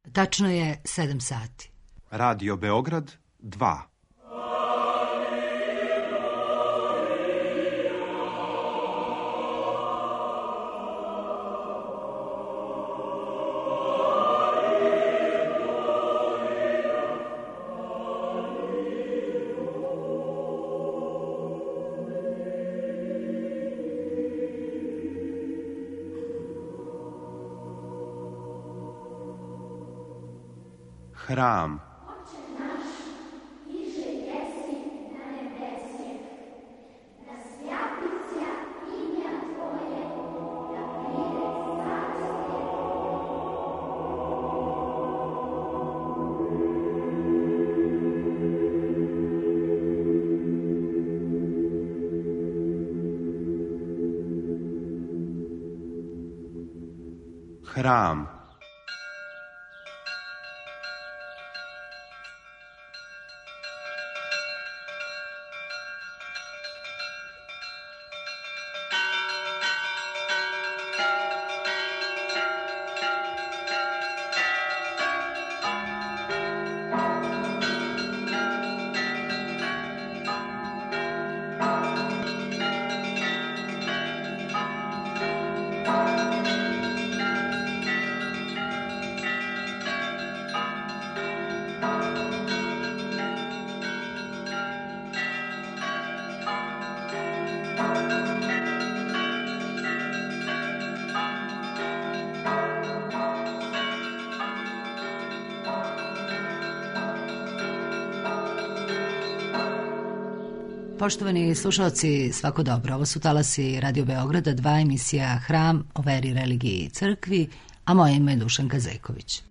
Tačno je 7 sati. Radio Beograd 2. Hram. Hram. Poštovani slušalci, svako dobro. Ovo su talasi Radio Beograda 2, emisija Hram o veri, religiji i crkvi, a moje ime je Dušanka Zeković.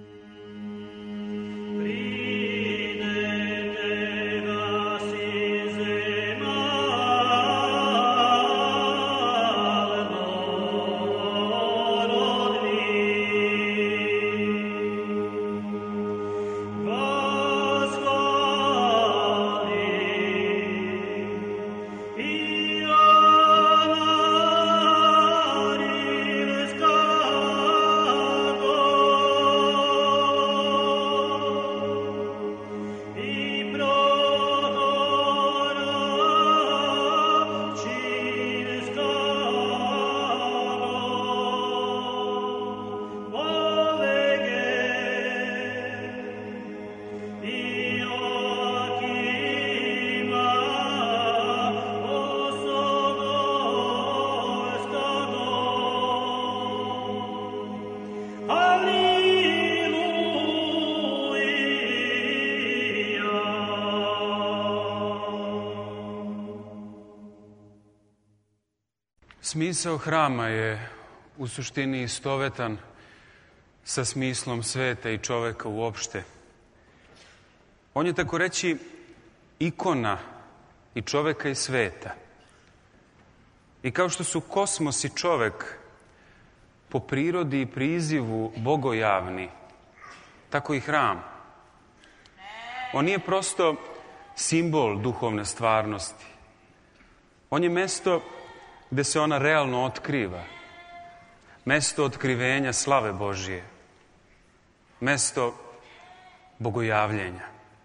Smisao hrama je u suštini istovetan sa smislom sveta i čoveka uopšte. On je, tako reći, ikona i čoveka i sveta. I kao što su kosmos i čovek po prirodi i prizivu bogojavni, tako i hram. On nije prosto simbol duhovne stvarnosti. On je mesto gde se ona realno otkriva. Mesto otkrivenja slave Božije. Mesto bogojavljenja.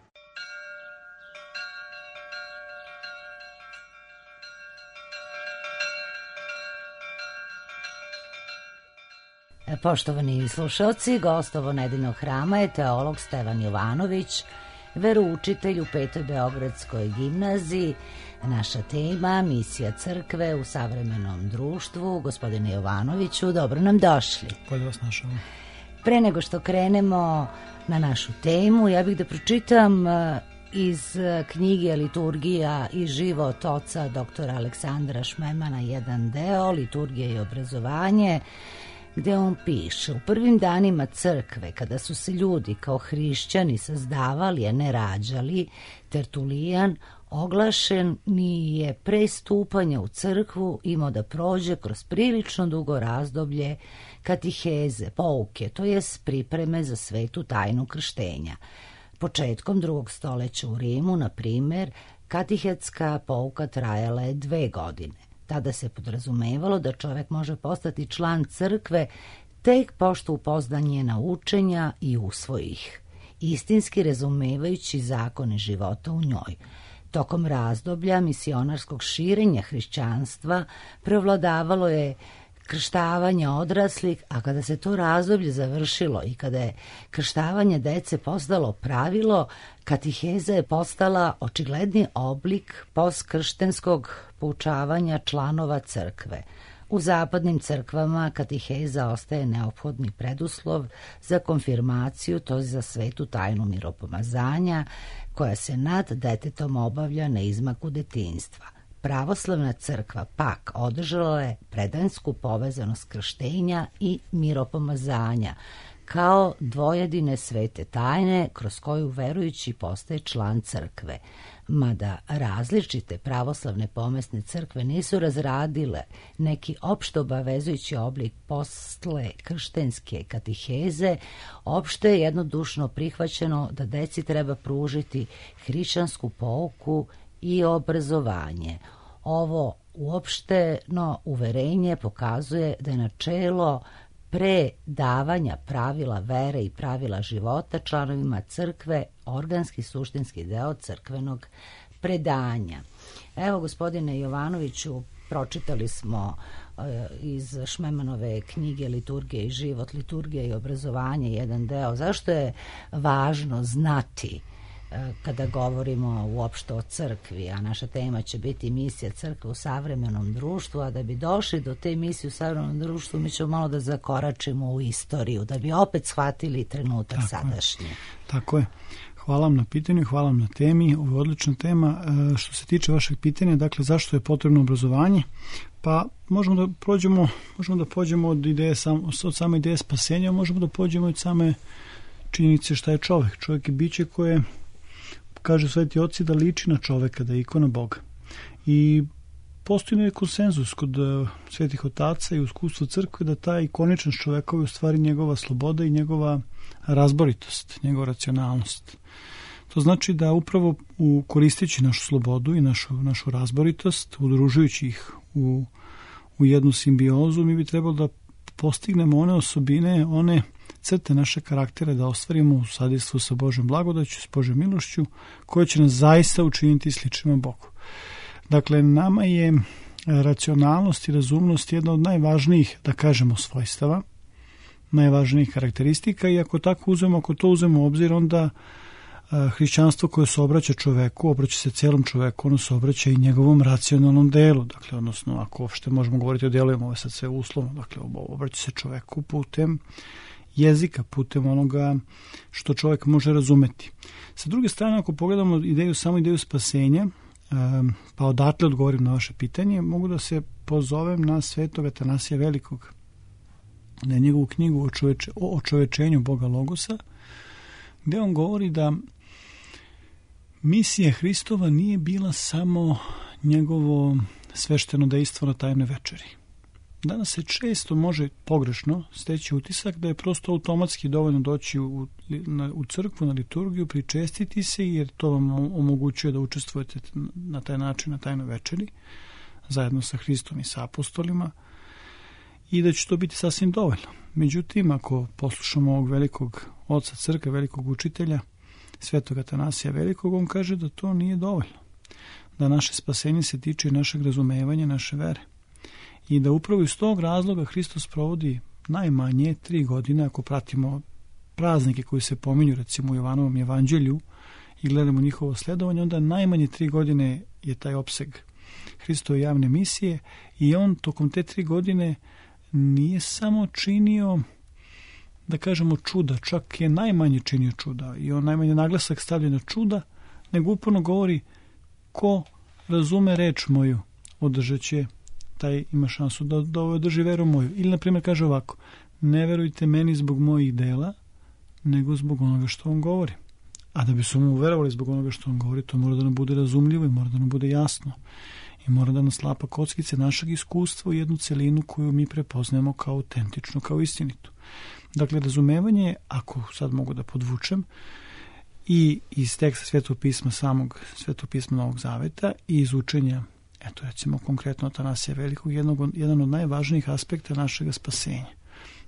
Poštovani slušalci, gost ovo nedeljnog hrama je teolog Stevan Jovanović, veroučitelj u 5. Beogradskoj gimnaziji. Naša tema, misija crkve u savremenom društvu. Gospodine Jovanoviću, dobro nam došli. Bolje vas našao. Pre nego što krenemo na našu temu, ja bih da pročitam iz knjige Liturgija i život oca doktora Aleksandra Šmemana jedan deo, Liturgija i obrazovanje, gde on piše: u prvim danima crkve, kada su se ljudi kao hrišćani sazdavali, a ne rađali, Tertulijan oglašeni je pre stupanja u crkvu imao da prođe kroz prilično dugo razdoblje katiheze, pouke, to jest pripreme za svetu tajnu krštenja. Početkom 2. stoleća u Rimu, na primer, katihetska pouka trajala je 2 godine. Tada se podrazumevalo da čovek može postati član crkve tek pošto upozna njena učenja i usvoji ih, istinski razumevajući zakone života u njoj. Tokom razdoblja misionarskog širenja hrišćanstva prevladavalo je krštavanje odraslih, a kada se to razdoblje završilo i kada je krštavanje dece postalo pravilo, katiheza je postala očigledni oblik postkrštenskog poučavanja članova crkve. U zapadnim crkvama katiheza ostaje neophodni preduslov za konfirmaciju, to je za svetu tajnu miropomazanja, koja se nad detetom obavlja na izmaku detinjstva. Pravoslavna crkva pak održala je predansku povezanost krštenja i miropomazanja kao dvojedine svete tajne kroz koju verujući postaje član crkve. Mada različite pravoslavne pomesne crkve nisu razradile neki opšto obavezujući oblik posle krštenske katiheze, opšte je jednodušno prihvaćeno da deci treba pružiti hrišćansku pouku i obrazovanje. Ovo uopšteno uverenje pokazuje da je načelo pre davanja pravila vere i pravila života članovima crkve organski suštinski deo crkvenog predanja. Evo, gospodine Jovanoviću, pročitali smo iz Šmemanove knjige Liturgija i život, liturgija i obrazovanje jedan deo. Zašto je važno znati kada govorimo uopšte o crkvi, a naša tema će biti misija crkve u savremenom društvu, a da bi došli do te misije u savremenom društvu mi ćemo malo da zakoračimo u istoriju, da bi opet shvatili trenutak sadašnji. Tako je. Hvala vam na pitanju, hvala vam na temi. Ovo je odlična tema. Što se tiče vašeg pitanja, dakle, zašto je potrebno obrazovanje? Pa možemo da pođemo od same ideje spasenja, možemo da pođemo od same činjenice šta je čovek. Čovek je biće koje, kaže sveti oci, da liči na čoveka, da je ikona Boga. I postoji neki konsenzus kod svetih otaca i u iskustvu crkve da ta ikoničnost čoveka je u stvari njegova sloboda i njegova razboritost, njegova racionalnost. To znači da upravo koristeći našu slobodu i našu razboritost, udružujući ih u jednu simbiozu, mi bi trebalo da postignemo one osobine, one crte naše karaktera da ostvarimo u sadejstvu sa Božjom blagodaću, s Božjom milošću, koje će nas zaista učiniti sličnima Bogu. Dakle, nama je racionalnost i razumnost jedna od najvažnijih, da kažemo, svojstava, najvažnijih karakteristika, i ako to uzmemo u obzir, onda hrišćanstvo koje se obraća čoveku, obraća se celom čoveku, ono se obraća i njegovom racionalnom delu, dakle, odnosno, ako uopšte možemo govoriti o delovima, ovo je sad sve uslovno, dakle, obraća se čoveku putem jezika, putem onoga što čovjek može razumeti. Sa druge strane, ako pogledamo samo ideju spasenja, pa odatle odgovorim na vaše pitanje, mogu da se pozovem na svetog Atanasija Velikog, na njegovu knjigu o očovečenju Boga Logosa, gde on govori da misija Hristova nije bila samo njegovo svešteno dejstvo na tajnoj večeri. Danas se često može pogrešno steći utisak da je prosto automatski dovoljno doći u crkvu, na liturgiju, pričestiti se, jer to vam omogućuje da učestvujete na taj način na tajnoj večeri, zajedno sa Hristom i sa apostolima, i da će to biti sasvim dovoljno. Međutim, ako poslušamo ovog velikog oca crkve, velikog učitelja, svetog Atanasija Velikog, on kaže da to nije dovoljno. Da naše spasenje se tiče našeg razumevanja, naše vere. I da upravo iz tog razloga Hristos provodi najmanje 3 godine, ako pratimo praznike koji se pominju, recimo u Jovanovom evanđelju, i gledamo njihovo sledovanje, onda najmanje 3 godine je taj opseg Hristove javne misije, i on tokom te 3 godine nije samo činio, da kažemo, čuda, čak je najmanje činio čuda, i on najmanje naglasak stavlja na čuda, nego uporno govori: ko razume reč moju, održat će, taj ima šansu da održi veru moju. Ili, na primjer, kaže ovako: ne verujte meni zbog mojih dela, nego zbog onoga što on govori. A da bi su mu verovali zbog onoga što on govori, to mora da nam bude razumljivo i mora da nam bude jasno. I mora da nas lapa kockice našeg iskustva u jednu celinu koju mi prepoznajemo kao autentičnu, kao istinitu. Dakle, razumevanje, ako sad mogu da podvučem, i iz teksta Svetog pisma, samog Svetog pisma Novog Zaveta, i iz učenja, eto, recimo konkretno Atanasija Velikog, jedan od najvažnijih aspekta našeg spasenja.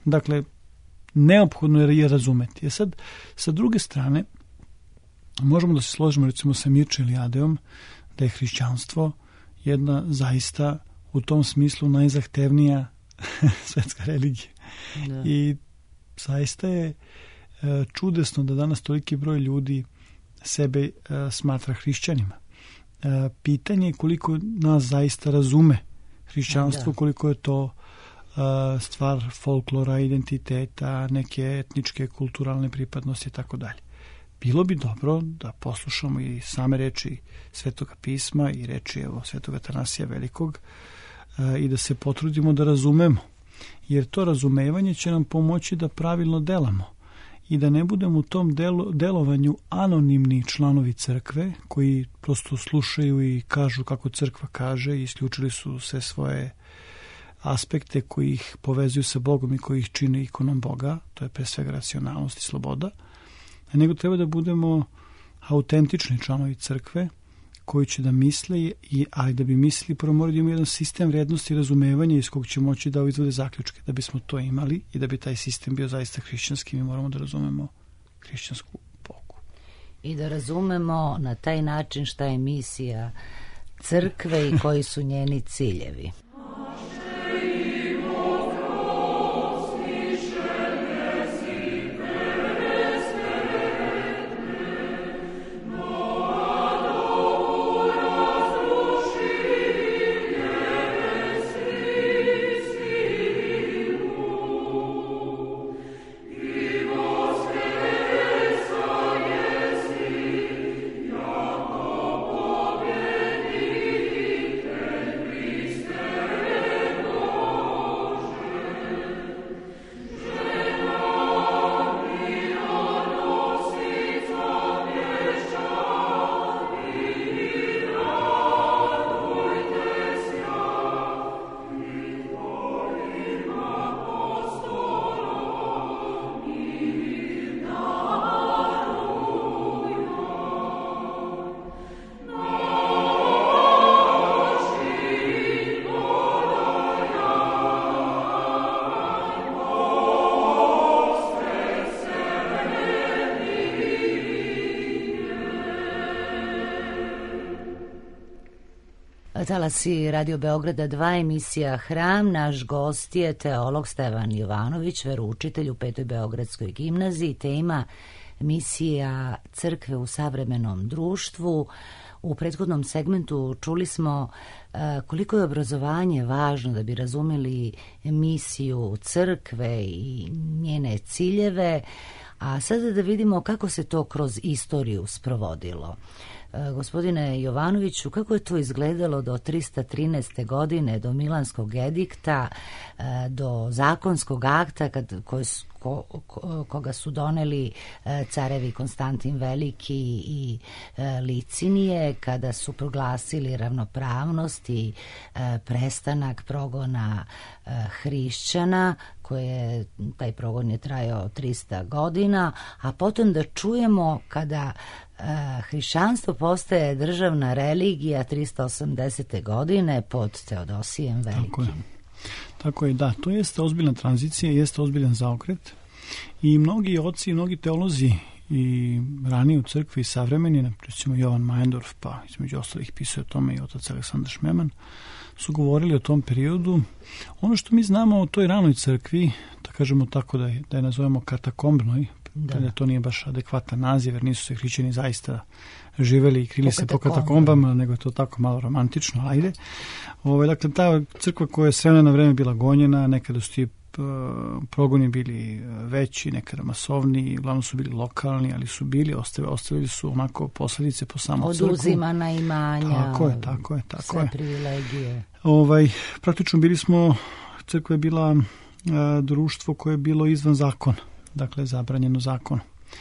Dakle, neophodno je razumeti. Sad, sa druge strane, možemo da se složimo recimo sa Mirče Eliadeom da je hrišćanstvo jedna zaista u tom smislu najzahtevnija svetska religija. Da. I zaista je čudesno da danas toliki broj ljudi sebe smatra hrišćanima. Pitanje je koliko nas zaista razume hrišćanstvo, koliko je to stvar folklora, identiteta, neke etničke, kulturalne pripadnosti i tako dalje. Bilo bi dobro da poslušamo i same reči Svetoga pisma i reči Svetog Atanasija Velikog i da se potrudimo da razumemo, jer to razumevanje će nam pomoći da pravilno delamo i da ne budemo u tom delovanju anonimni članovi crkve koji prosto slušaju i kažu kako crkva kaže i isključili su sve svoje aspekte koji ih povezuju sa Bogom i koji ih čine ikonom Boga, to je pre svega racionalnost i sloboda, nego treba da budemo autentični članovi crkve koji će da misle, ali da bi mislili prvo moraju da imamo jedan sistem vrednosti i razumevanja iz kog će moći da izvode zaključke. Da bismo to imali i da bi taj sistem bio zaista hrišćanski, mi moramo da razumemo hrišćansku pouku. I da razumemo na taj način šta je misija crkve i koji su njeni ciljevi. Talasi Radio Beograda 2, emisija Hram. Naš gost je teolog Stevan Jovanović, veroučitelj u 5. Beogradskoj gimnaziji. Tema misija crkve u savremenom društvu. U prethodnom segmentu čuli smo koliko je obrazovanje važno da bi razumeli misiju crkve i njene ciljeve, a sada da vidimo kako se to kroz istoriju sprovodilo. Gospodine Jovanoviću, kako je to izgledalo do 313. godine, do Milanskog edikta, do zakonskog akta koga su doneli carevi Konstantin Veliki i Licinije, kada su proglasili ravnopravnost i prestanak progona hrišćana, taj progon je trajao 300 godina, a potom da čujemo kada hrišćanstvo postaje državna religija 380. godine pod Teodosijem Velikim. Tako je, da, to jeste ozbiljna tranzicija, jeste ozbiljan zaokret i mnogi oci i mnogi teolozi i ranije u crkvi i savremeni, recimo Jovan Majendorf, pa između ostalih pisao o tome i otac Aleksandar Šmeman, su govorili o tom periodu. Ono što mi znamo o toj ranoj crkvi, da kažemo tako da je nazovemo katakombnoj, da to nije baš adekvatan naziv, jer nisu se hrišćani zaista živeli i krili se po katakombama, nego je to tako malo romantično, ajde. Dakle, ta crkva koja je s vremena na vreme bila gonjena, nekada su ti progoni bili veći, nekada masovni, uglavnom su bili lokalni, ali su bili, ostavili su onako posledice po samu crkvu. Oduzimana imanja, tako je. Sve privilegije. Praktično crkva je bila društvo koje je bilo izvan zakona, dakle zabranjeno zakonom.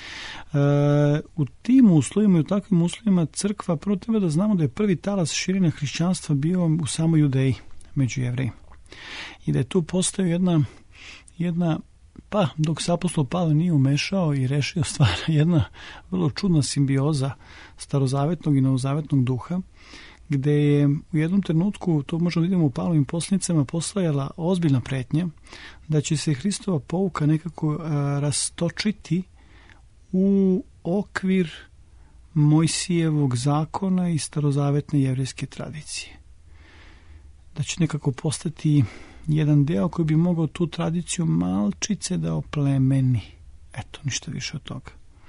U tim uslovima i u takvim uslovima crkva, prvo treba da znamo da je prvi talas širenja hrišćanstva bio u samoj Judeji, među Jevrejima. I da je tu postao jedna, pa dok se apostol Pavle nije umešao i rešio stvar, jedna vrlo čudna simbioza starozavetnog i novozavetnog duha, gde je u jednom trenutku, to možemo da vidimo u Pavlovim poslanicama, postojala ozbiljna pretnja da će se Hristova pouka nekako rastočiti u okvir Mojsijevog zakona i starozavetne jevrejske tradicije. Da će nekako postati jedan deo koji bi mogao tu tradiciju malčice da oplemeni. Eto, ništa više od toga.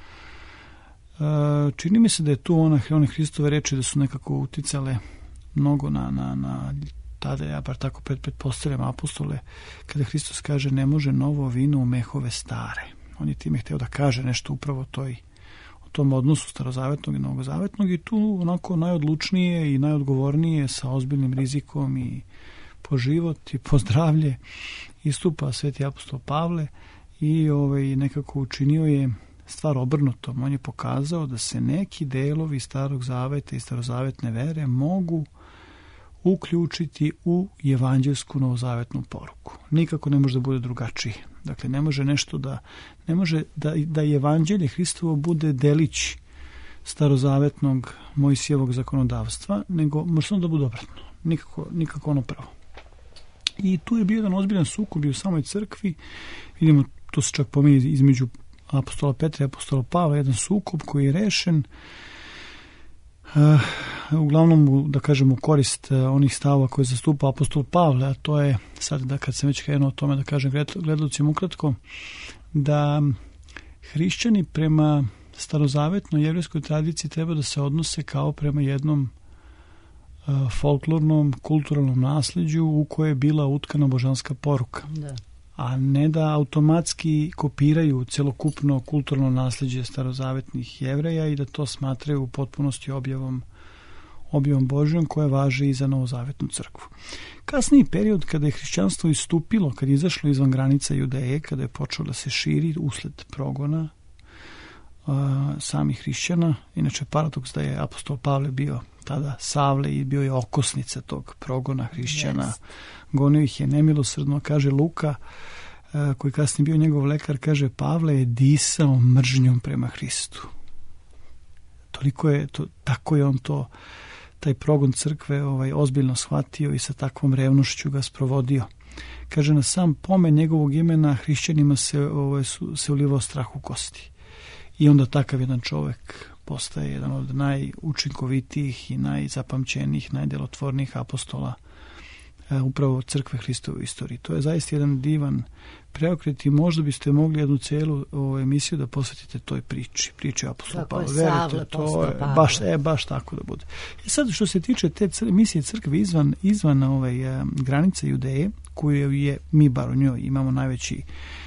Čini mi se da je tu one Hristove reči da su nekako uticale mnogo na tada, ja bar tako pretpostavljam, apostole, kada Hristos kaže ne može novo vino u mehove stare. On je time hteo da kaže nešto upravo o tom odnosu starozavetnog i novozavetnog i tu onako najodlučnije i najodgovornije sa ozbiljnim rizikom i po život i po zdravlje istupa sveti apostol Pavle i nekako učinio je stvar obrnutom. On je pokazao da se neki delovi starog zaveta i starozavetne vere mogu uključiti u evanđelsku novozavetnu poruku. Nikako ne može da bude drugačije. Dakle, ne može da evanđelje Hristovo bude delić starozavetnog Mojsijevog zakonodavstva, nego može samo da bude obratno. Nikako ono pravo. I tu je bio jedan ozbiljan sukob u samoj crkvi. Vidimo, to se čak pominje između apostola Petra i apostola Pavla, jedan sukob koji je rešen uglavnom, da kažem, u korist onih stavova koje zastupa apostol Pavle, a to je, sad da kad sam već krenuo o tome da kažem gledalcima ukratko, da hrišćani prema starozavetnoj jevrejskoj tradiciji treba da se odnose kao prema jednom folklornom, kulturalnom nasleđu u koje je bila utkana božanska poruka. Da. A ne da automatski kopiraju celokupno kulturno nasleđe starozavetnih Jevreja i da to smatraju u potpunosti objavom Božjom koja važi i za novozavetnu crkvu. Kasniji period kada je hrišćanstvo istupilo, kada je izašlo izvan granica Judeje, kada je počelo da se širi usled progona samih hrišćana, inače paradoks da je apostol Pavle bio tada Savle i bio je okosnica tog progona hrišćana. Yes. Gonio ih je nemilosrdno, kaže Luka, koji kasnije bio njegov lekar, kaže Pavle je disao mržnjom prema Hristu. Toliko je to, tako je on to, taj progon crkve ozbiljno shvatio i sa takvom revnošću ga sprovodio. Kaže, na sam pomen njegovog imena hrišćanima se ulivao strah u kosti. I onda takav jedan čovek postaje jedan od najučinkovitijih i najzapamćenijih, najdelotvornijih apostola upravo crkve Hristove u istoriji. To je zaista jedan divan preokret i možda biste mogli jednu celu emisiju da posvetite toj priči apostola Pavla. Verujte, to je baš tako da bude. I sad što se tiče te misije crkve izvan granica Judeje, koju je, mi bar u njoj imamo najveći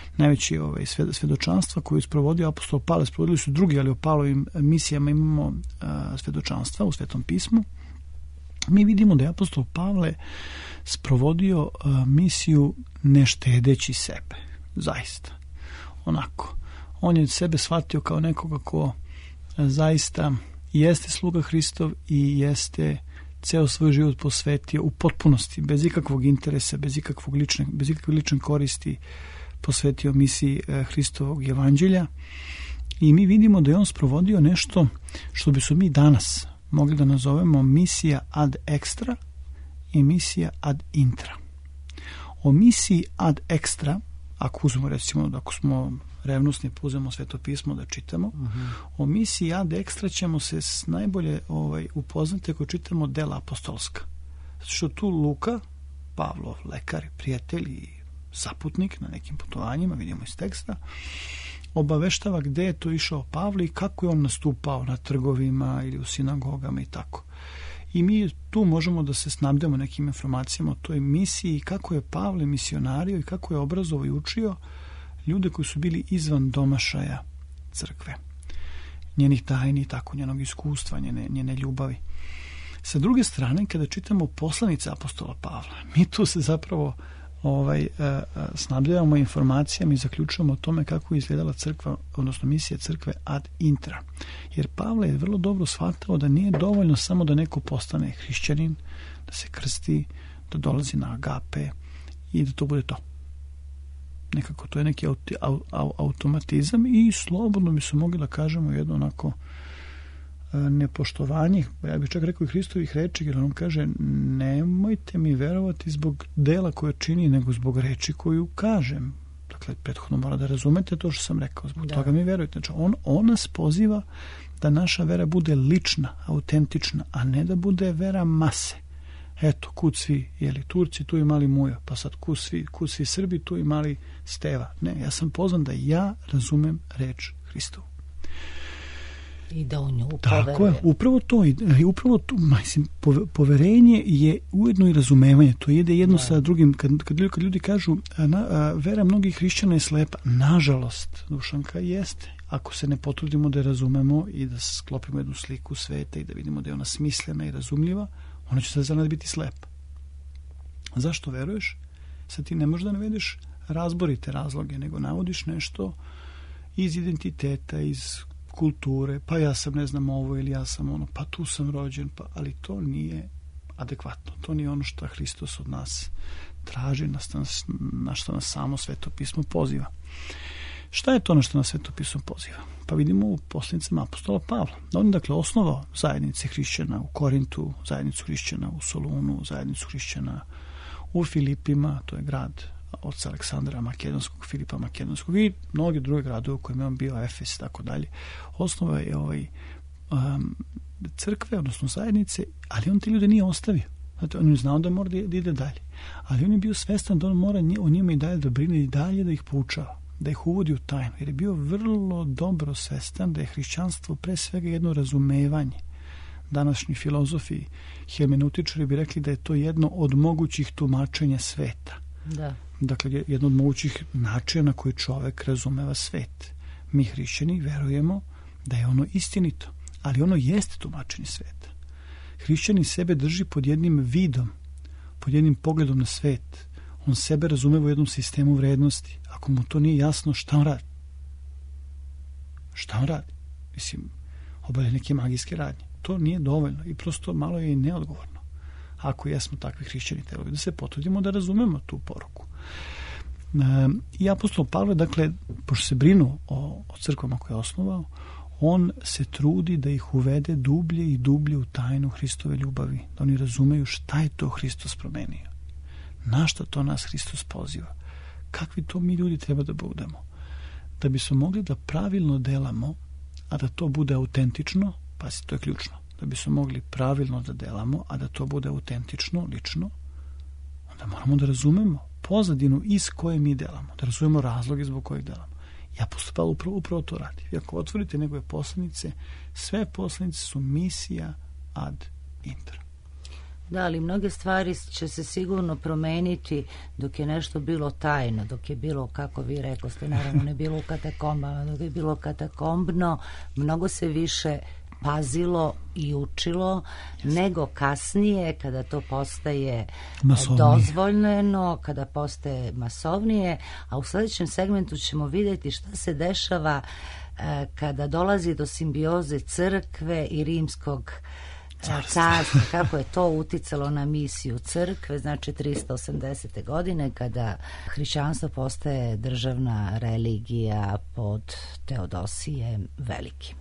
svedočanstva koju je sprovodio apostol Pavle, sprovodili su drugi, ali o Pavlovim misijama imamo svedočanstva u Svetom pismu. Mi vidimo da je apostol Pavle sprovodio misiju ne štedeći sebe, zaista. Onako, on je sebe shvatio kao nekoga ko zaista jeste sluga Hristov i jeste ceo svoj život posvetio u potpunosti, bez ikakvog interesa, bez ikakve lične koristi, posvetio misiji Hristovog evanđelja i mi vidimo da je on sprovodio nešto što bi su mi danas mogli da nazovemo misija ad extra i misija ad intra. O misiji ad extra, ako uzmemo recimo, ako smo revnosni, uzmemo Sveto pismo da čitamo, o misiji ad extra ćemo se najbolje upoznati ako čitamo dela apostolska. Zato što tu Luka, Pavlov lekar, prijatelj i saputnik na nekim putovanjima, vidimo iz teksta, obaveštava gde je to išao Pavle i kako je on nastupao na trgovima ili u sinagogama i tako. I mi tu možemo da se snabdemo nekim informacijama o toj misiji, kako je Pavle misionario i kako je obrazovao i učio ljude koji su bili izvan domašaja crkve, njenih tajni i tako, njenog iskustva, njene ljubavi. Sa druge strane, kada čitamo poslanice apostola Pavla, mi tu se zapravo snabdevamo informacijama i zaključujemo o tome kako je izgledala crkva, odnosno misija crkve ad intra. Jer Pavle je vrlo dobro shvatao da nije dovoljno samo da neko postane hrišćanin, da se krsti, da dolazi na agape i da to bude to. Nekako to je neki automatizam i slobodno bi se mogli da kažemo jedno onako nepoštovanje, ja bih čak rekao i Hristovih reči, jer on kaže nemojte mi verovati zbog dela koje čini, nego zbog reči koju kažem. Dakle, prethodno mora da razumete to što sam rekao, zbog toga mi verujete. Znači, on nas poziva da naša vera bude lična, autentična, a ne da bude vera mase. Eto, kud svi Turci, tu i mali Mujo, pa sad kud svi Srbi, tu i mali Steva. Ne, ja sam pozvan da ja razumem reč Hristovu. I da u nju poveruje. Tako je, upravo to, mislim, poverenje je ujedno i razumevanje, to ide jedno sa drugim. Kad ljudi kažu vera mnogih hrišćana je slepa, nažalost, Dušanka, jeste. Ako se ne potrudimo da je razumemo i da sklopimo jednu sliku sveta i da vidimo da je ona smislena i razumljiva, ona će za nas biti slepa. Zašto veruješ? Sad ti ne možeš da navedeš razborite razloge, nego navodiš nešto iz identiteta, iz kulture, pa ja sam ne znam ovo ili ja sam ono, pa tu sam rođen, ali to nije adekvatno. To nije ono što Hristos od nas traži, na što nas samo Sveto pismo poziva. Šta je to na što nas Sveto pismo poziva? Pa vidimo u poslanicama apostola Pavla. On je dakle osnovao zajednice hrišćana u Korintu, zajednicu hrišćana u Solunu, zajednicu hrišćana u Filipima, to je grad oca Aleksandra Makedonskog, Filipa Makedonskog i mnogi drugi gradovi u kojima je on bio, Efes i tako dalje. Osnovao je crkve, odnosno zajednice, ali on te ljude nije ostavio. Znači, on je znao da mora da ide dalje. Ali on je bio svestan da on mora o njima i dalje da brine i dalje da ih poučava, da ih uvodi u tajnu. Jer je bio vrlo dobro svestan da je hrišćanstvo pre svega jedno razumevanje. Današnji filozofi, hermeneutičari bi rekli da je to jedno od mogućih tumačenja sveta. Da. Dakle, jedno od mogućih načina na koji čovek razumeva svet. Mi hrišćani verujemo da je ono istinito, ali ono jeste tumačenje sveta. Hrišćanin sebe drži pod jednim vidom, pod jednim pogledom na svet. On sebe razume u jednom sistemu vrednosti. Ako mu to nije jasno, šta on radi? Šta on radi? Mislim, obavlja neke magijske radnje. To nije dovoljno i prosto malo je i neodgovorno. Ako jesmo takvi hrišćani, trebali da se potrudimo da razumemo tu poruku. I apostol Pavle, dakle, pošto se brinu o crkvama koje je osnovao, on se trudi da ih uvede dublje i dublje u tajnu Hristove ljubavi, da oni razumeju šta je to Hristos promenio, na šta to nas Hristos poziva, kakvi to mi ljudi treba da budemo, da bismo mogli da pravilno delamo, a da to bude autentično, pa to je ključno, da bismo mogli pravilno da delamo, a da to bude autentično, lično, onda moramo da razumemo pozadinu iz koje mi delamo, da razumemo razloge zbog kojih delamo. Ja postupalo upravo to radi. I ako otvorite njegove poslanice, sve poslanice su misija ad intra. Da, ali mnoge stvari će se sigurno promeniti dok je nešto bilo tajno, dok je bilo, kako vi rekoste, naravno ne bilo u katakombama, dok je bilo katakombno, mnogo se više pazilo i učilo nego kasnije kada to postaje dozvoljeno, kada postaje masovnije, a u sledećem segmentu ćemo vidjeti šta se dešava kada dolazi do simbioze crkve i rimskog carstva, kako je to uticalo na misiju crkve, znači 380. godine kada hrišćanstvo postaje državna religija pod Teodosijem Velikim.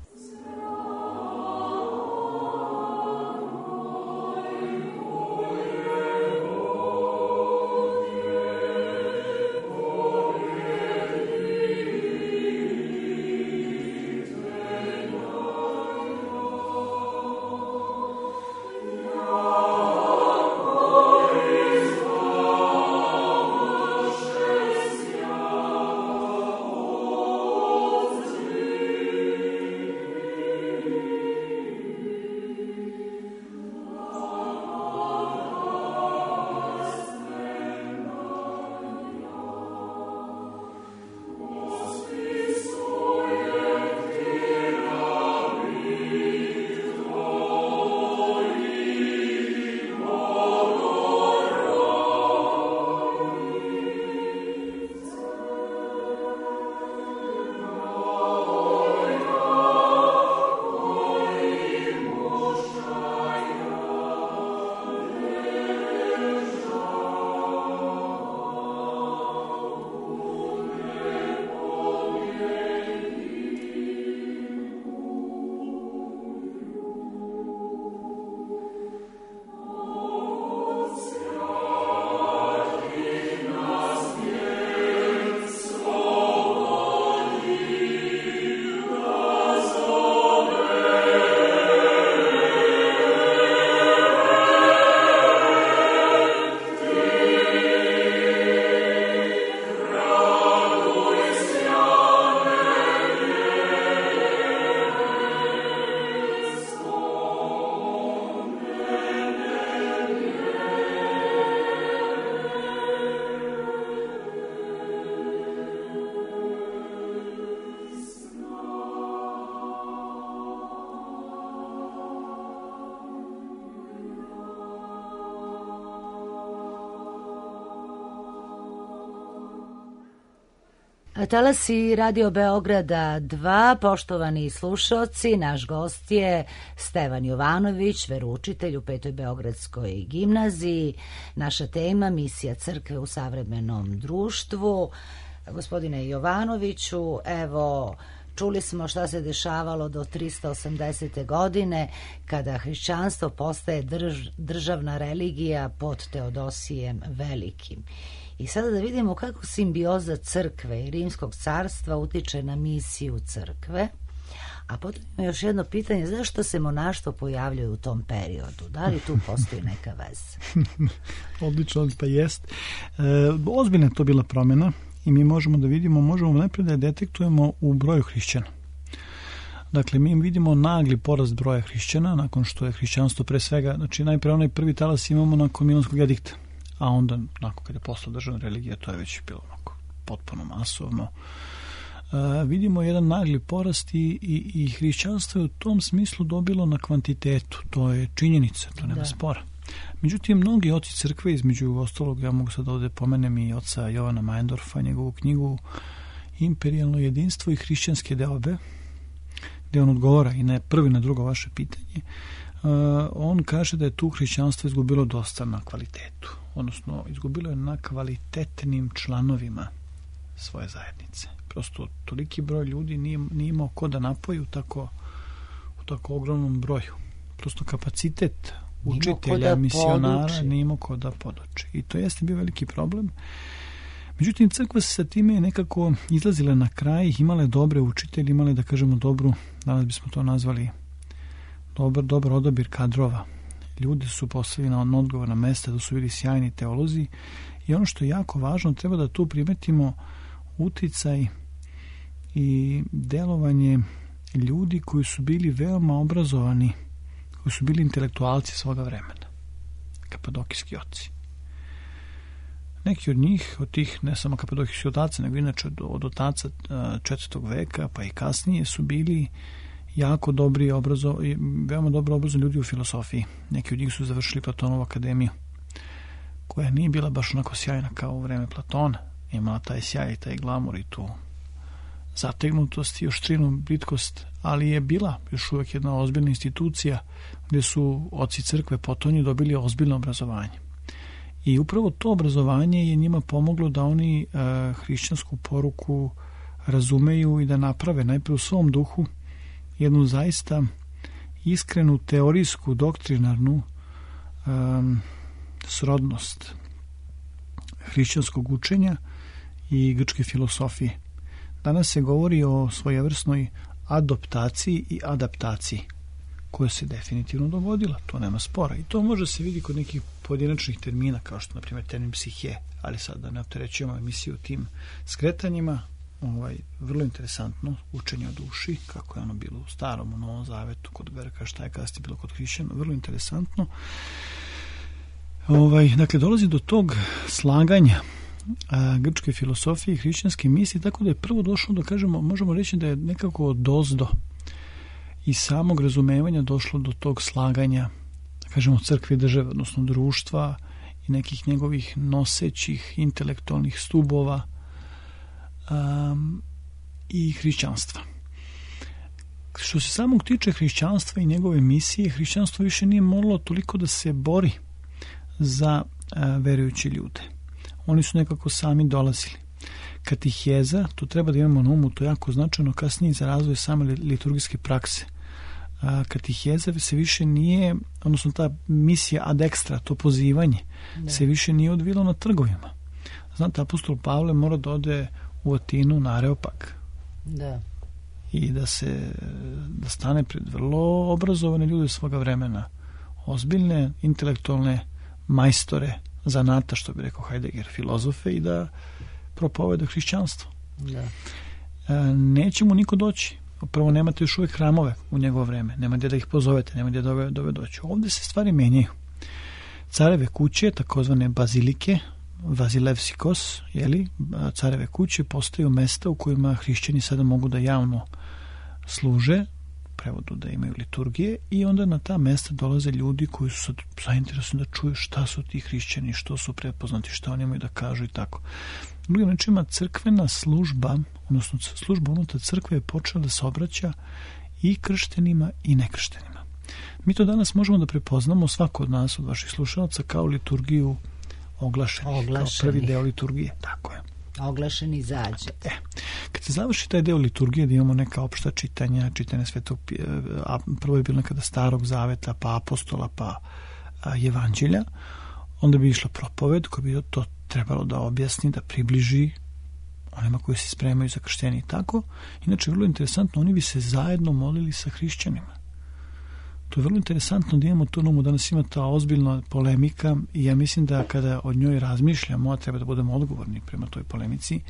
Talasi Radio Beograda 2, poštovani slušalci, naš gost je Stevan Jovanović, veroučitelj u 5. Beogradskoj gimnaziji. Naša tema, misija crkve u savremenom društvu. Gospodine Jovanoviću, evo, čuli smo šta se dešavalo do 380. godine, kada hrišćanstvo postaje državna religija pod Teodosijem Velikim. I sada da vidimo kako simbioza crkve i Rimskog carstva utiče na misiju crkve. A potom ima još jedno pitanje, zašto se monaštvo pojavljuje u tom periodu? Da li tu postoji neka veza? Odlično, pa jest. Ozbiljna je to bila promjena i mi možemo da vidimo, možemo najprije da je detektujemo u broju hrišćana. Dakle, mi vidimo nagli porast broja hrišćana nakon što je hrišćanstvo pre svega, znači najprije onaj prvi talas imamo nakon Milanskog edikta, a onda nakon kada je postala državna religija, to je već bilo onako potpuno masovno. Vidimo jedan nagli porast i hrišćanstvo je u tom smislu dobilo na kvantitetu, to je činjenica, to nema spora. Međutim, mnogi oci crkve, između ostalog, ja mogu sad ovdje pomenem i oca Jovana Majendorfa, njegovu knjigu Imperijalno jedinstvo i hrišćanske deobe, gdje on odgovara i na prvo i na drugo vaše pitanje, on kaže da je tu hrišćanstvo izgubilo dosta na kvalitetu, odnosno izgubilo je na kvalitetnim članovima svoje zajednice. Prosto toliki broj ljudi nije imao ko da napoji u tako ogromnom broju. Prosto kapacitet učitelja, misionara nije imao ko da poduči. I to jeste bio veliki problem. Međutim, crkva se sa time nekako izlazila na kraj, imala je dobre učitelje, imala je, da kažemo, dobru, danas bismo to nazvali dobar odabir kadrova. Ljudi su postavili na odgovorna mesta, da su bili sjajni teolozi i ono što je jako važno, treba da tu primetimo uticaj i delovanje ljudi koji su bili veoma obrazovani, koji su bili intelektualci svoga vremena, kapadokijski oci. Neki od njih, od tih ne samo kapadokijski otaca, nego inače od otaca 4. veka pa i kasnije su bili jako dobri, veoma dobro obrazovani ljudi u filosofiji. Neki od njih su završili Platonovu akademiju, koja nije bila baš onako sjajna kao u vreme Platona. Imala taj sjaj, taj glamur i tu zategnutost i oštrinu, britkost, ali je bila još uvijek jedna ozbiljna institucija gdje su oci crkve potonji dobili ozbiljno obrazovanje. I upravo to obrazovanje je njima pomoglo da oni hrišćansku poruku razumeju i da naprave najprije u svom duhu jednu zaista iskrenu teorijsku, doktrinarnu srodnost hrišćanskog učenja i grčke filosofije. Danas se govori o svojevrsnoj adoptaciji i adaptaciji koja se definitivno dogodila, to nema spora. I to može se vidi kod nekih pojedinačnih termina, kao što na primjer termin psihe, ali sad da ne opterećujemo emisiju tim skretanjima. Vrlo interesantno učenje o duši, kako je ono bilo u Starom, u Novom Zavetu, kod Grka, šta je kasnije bilo kod hrišćana, vrlo interesantno. Dakle, dolazi do tog slaganja grčke filosofije i hrišćanske misli, tako da je prvo došlo da kažemo, možemo reći da je nekako odozdo i samog razumevanja došlo do tog slaganja, da kažemo, crkve i države, odnosno društva i nekih njegovih nosećih intelektualnih stubova i hrišćanstva. Što se samog tiče hrišćanstva i njegove misije, hrišćanstvo više nije moralo toliko da se bori za verujuće ljude. Oni su nekako sami dolazili. Katiheza, to treba da imamo na umu, to je jako značajno kasnije za razvoj same liturgijske prakse. Katiheza se više nije, odnosno ta misija ad extra, to pozivanje, se više nije odvilo na trgovima. Znate, apostol Pavle mora da ode u Atinu na Areopag. Da. I da stane pred vrlo obrazovane ljude svoga vremena. Ozbiljne, intelektualne majstore zanata, što bi rekao Heidegger, filozofe, i da propoveda hrišćanstvo. Da. Neće mu niko doći. Prvo, nemate još uvijek hramove u njegovo vreme. Nema gdje da ih pozovete, nema gdje da doći. Ovdje se stvari menjaju. Careve kuće, takozvane bazilike, Vasilevsikos, careve kuće, postaju mesta u kojima hrišćani sada mogu da javno služe, prevodu da imaju liturgije, i onda na ta mesta dolaze ljudi koji su sad zainteresovani da čuju šta su ti hrišćani, što su prepoznati, šta oni imaju da kažu i tako. Drugim rečima, crkvena služba, odnosno služba unutar crkve je počela da se obraća i krštenima i nekrštenima. Mi to danas možemo da prepoznamo, svako od nas, od vaših slušalaca, kao liturgiju oglašenih. Kao prvi deo liturgije, tako je. Oglašeni izađe. Kad se završi taj deo liturgije, da imamo neka opšta čitanja svetog, prvo je bilo nekada Starog zaveta, pa apostola, pa evanđelja, onda bi išla propoved koja bi to trebalo da objasni, da približi onima koji se spremaju za krštenje i tako. Inače, vrlo interesantno, oni bi se zajedno molili sa hrišćanima. To je vrlo interesantno da imamo to na umu. Danas ima ta ozbiljna polemika i ja mislim da kada od njoj razmišljamo, a treba da budemo odgovorni prema toj polemici,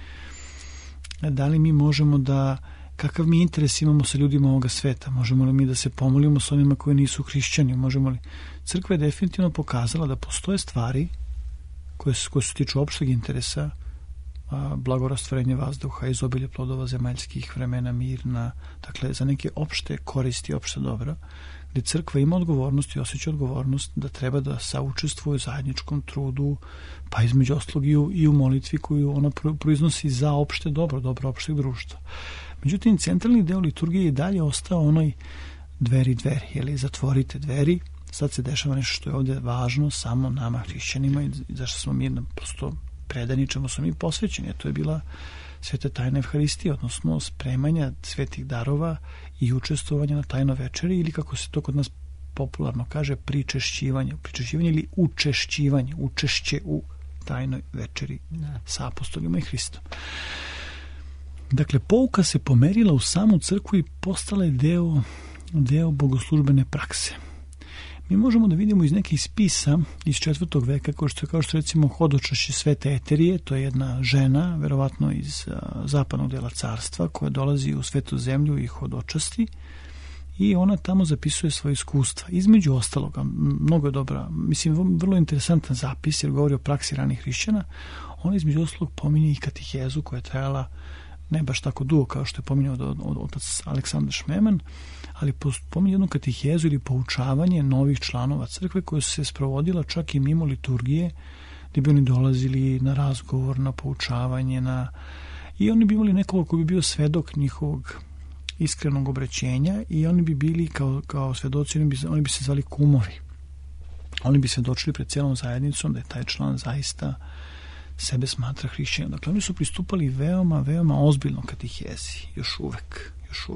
da li mi možemo da, kakav mi interes imamo sa ljudima ovoga sveta, možemo li mi da se pomolimo sa onima koji nisu hrišćani, možemo li. Crkva je definitivno pokazala da postoje stvari koje se tiču opšteg interesa, blagorastvorenje vazduha, izobilje plodova zemaljskih, vremena mirna, dakle za neke opšte koristi, opšte dobra, gdje crkva ima odgovornost i osjeća odgovornost da treba da saučestvuje u zajedničkom trudu, pa između ostalog i u molitvi koju ona proiznosi za opšte dobro opšteg društva. Međutim, centralni deo liturgije je dalje ostao onoj dveri, jeli, zatvorite dveri. Sad se dešava nešto što je ovdje važno samo nama hrišćanima i zašto smo mi prosto predani, čemu smo mi posvećeni. To je bila sveta tajna Evharistija, odnosno spremanja svetih darova i učestvovanja na tajnoj večeri, ili kako se to kod nas popularno kaže, pričešćivanje ili učešće u tajnoj večeri sa apostolima i Hristom. Dakle, pouka se pomerila u samu crkvu i postala je deo bogoslužbene prakse. Mi možemo da vidimo iz nekih spisa iz 4. veka, kao što recimo hodočašće svete Eterije, to je jedna žena, verovatno iz zapadnog dela carstva, koja dolazi u svetu zemlju i hodočasti, i ona tamo zapisuje svoje iskustva. Između ostaloga, mnogo je dobra, mislim, vrlo interesantan zapis, jer govori o praksi ranih hrišćana. Ona između ostalog pominje i katehezu koja je trajala ne baš tako dugo kao što je pominjao od otac Aleksandar Šmeman, ali pominje jednu katehezu ili poučavanje novih članova crkve koja se sprovodila čak i mimo liturgije, gdje bi oni dolazili na razgovor, na poučavanje, i oni bi imali nekoga koji bi bio svedok njihovog iskrenog obraćenja, i oni bi bili kao svedoci, oni bi se zvali kumovi. Oni bi svedočili pred cijelom zajednicom da je taj član zaista sebe smatra hrišćanom. Dakle, oni su pristupali veoma, veoma ozbiljno katehezi, još uvek.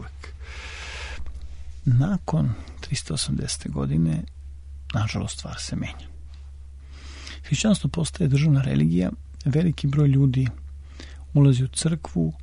Nakon 380. godine, nažalost, stvar se menja. Hrišćanstvo postaje državna religija, veliki broj ljudi ulazi u crkvu,